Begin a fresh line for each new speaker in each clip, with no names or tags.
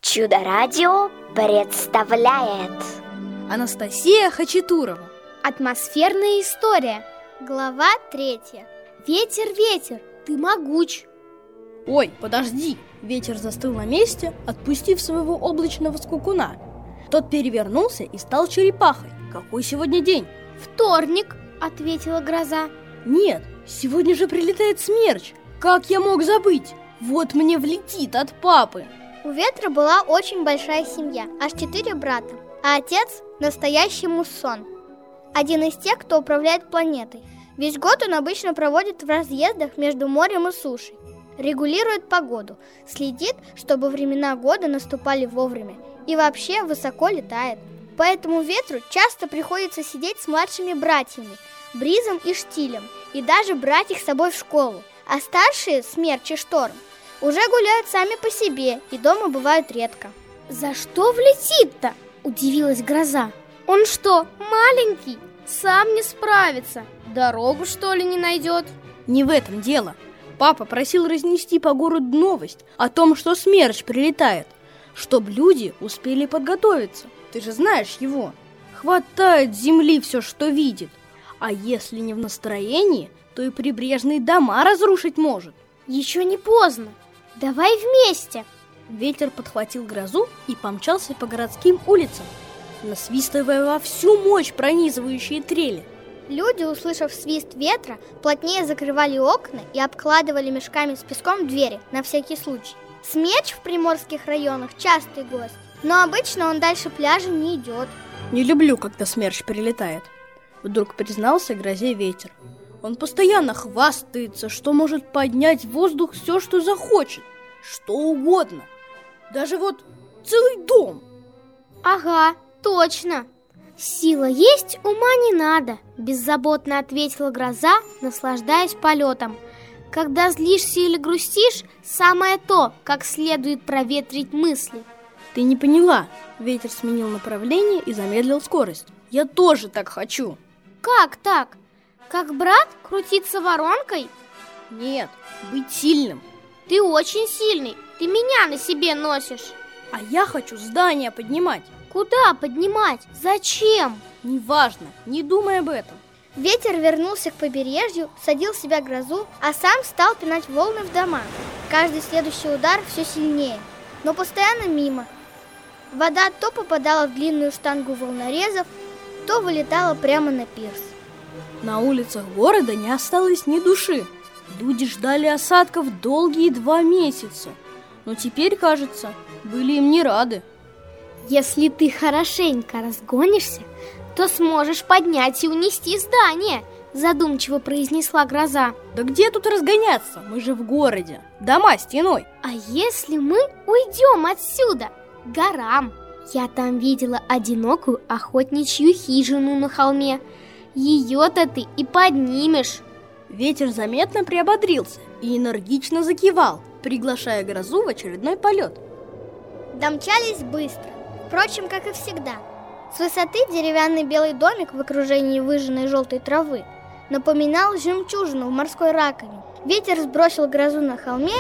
Чудо-радио представляет
Анастасия Хачатурова.
Атмосферная история. Глава 3. Ветер, ветер, ты могуч.
Ой, подожди. Ветер застыл на месте, отпустив своего облачного скакуна. Тот перевернулся и стал черепахой. Какой сегодня день?
Вторник, ответила гроза.
Нет, сегодня же прилетает смерч. Как я мог забыть? Вот мне влетит от папы.
У ветра была очень большая семья, аж 4 брата. А отец – настоящий муссон. Один из тех, кто управляет планетой. Весь год он обычно проводит в разъездах между морем и сушей. Регулирует погоду, следит, чтобы времена года наступали вовремя. И вообще высоко летает. Поэтому ветру часто приходится сидеть с младшими братьями, Бризом и Штилем, и даже брать их с собой в школу. А старшие, Смерч и Шторм, уже гуляют сами по себе и дома бывают редко. «За что влетит-то?» – удивилась гроза. «Он что, маленький? Сам не справится? Дорогу, что ли, не найдет?»
Не в этом дело. Папа просил разнести по городу новость о том, что смерч прилетает, чтобы люди успели подготовиться. Ты же знаешь его. Хватает с земли все, что видит. А если не в настроении, то и прибрежные дома разрушить может.
«Еще не поздно. Давай вместе!»
Ветер подхватил грозу и помчался по городским улицам, насвистывая во всю мощь пронизывающие трели.
Люди, услышав свист ветра, плотнее закрывали окна и обкладывали мешками с песком двери на всякий случай. Смерч в приморских районах частый гость, но обычно он дальше пляжа не идет.
Не люблю, когда смерч прилетает. Вдруг признался грозе ветер. Он постоянно хвастается, что может поднять в воздух все, что захочет. Что угодно. Даже вот целый дом.
Ага, точно. Сила есть, ума не надо, беззаботно ответила гроза, наслаждаясь полетом. Когда злишься или грустишь, самое то, как следует проветрить мысли.
Ты не поняла. Ветер сменил направление и замедлил скорость. Я тоже так хочу.
Как так? Как брат крутиться воронкой?
Нет, быть сильным.
Ты очень сильный, ты меня на себе носишь.
А я хочу здание поднимать.
Куда поднимать? Зачем?
Неважно, не думай об этом.
Ветер вернулся к побережью, садил в себя грозу, а сам стал пинать волны в дома. Каждый следующий удар все сильнее, но постоянно мимо. Вода то попадала в длинную штангу волнорезов, то вылетала прямо на пирс.
На улицах города не осталось ни души. Люди ждали осадков долгие 2 месяца. Но теперь, кажется, были им не рады.
Если ты хорошенько разгонишься, то сможешь поднять и унести здание, задумчиво произнесла гроза.
Да где тут разгоняться? Мы же в городе. Дома стеной.
А если мы уйдем отсюда? К горам. Я там видела одинокую охотничью хижину на холме. Ее-то ты и поднимешь.
Ветер заметно приободрился и энергично закивал, приглашая грозу в очередной полет.
Домчались быстро, впрочем, как и всегда. С высоты деревянный белый домик в окружении выжженной желтой травы напоминал жемчужину в морской раковине. Ветер сбросил грозу на холме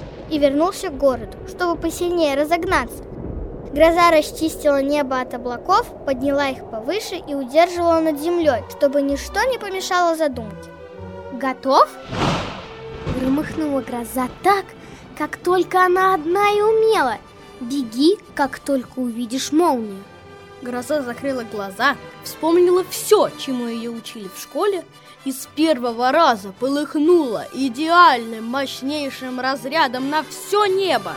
и вернулся к городу, чтобы посильнее разогнаться. Гроза расчистила небо от облаков, подняла их повыше и удерживала над землей, чтобы ничто не помешало задумке. «Готов?» Громыхнула гроза так, как только она одна и умела. «Беги, как только увидишь молнию».
Гроза закрыла глаза, вспомнила все, чему ее учили в школе, и с первого раза полыхнула идеальным, мощнейшим разрядом на все небо.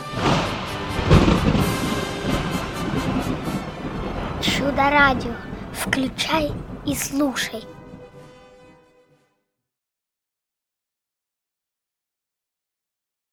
Чудо-радио. Включай и слушай.